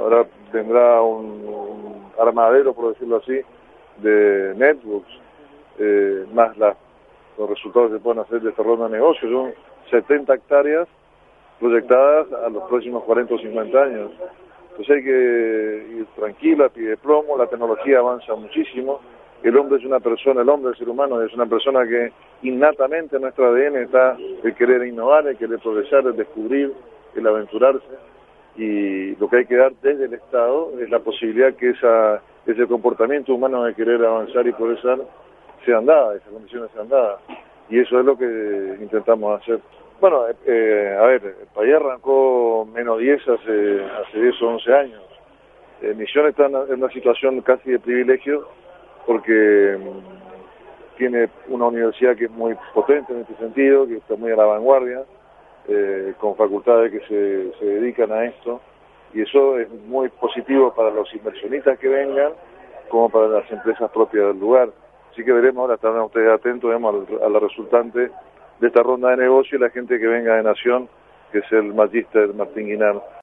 ahora vendrá un armadero, por decirlo así, de networks, más los resultados que se pueden hacer de esta ronda de negocios. Son 70 hectáreas proyectadas a los próximos 40 o 50 años. Entonces hay que ir tranquila, pide plomo, la tecnología avanza muchísimo, el hombre es una persona, el ser humano es una persona que innatamente en nuestro ADN está el querer innovar, el querer progresar, el descubrir, el aventurarse, y lo que hay que dar desde el Estado es la posibilidad que ese comportamiento humano de querer avanzar y progresar sean dadas, esas condiciones sean dadas, y eso es lo que intentamos hacer. Bueno, a ver, el país arrancó -10 hace 10 o 11 años. Misiones está en una situación casi de privilegio porque tiene una universidad que es muy potente en este sentido, que está muy a la vanguardia, con facultades que se dedican a esto, y eso es muy positivo para los inversionistas que vengan, como para las empresas propias del lugar. Así que veremos, ahora estarán ustedes atentos, a la resultante de esta ronda de negocio y la gente que venga de Nación, que es el magíster Martín Guinar.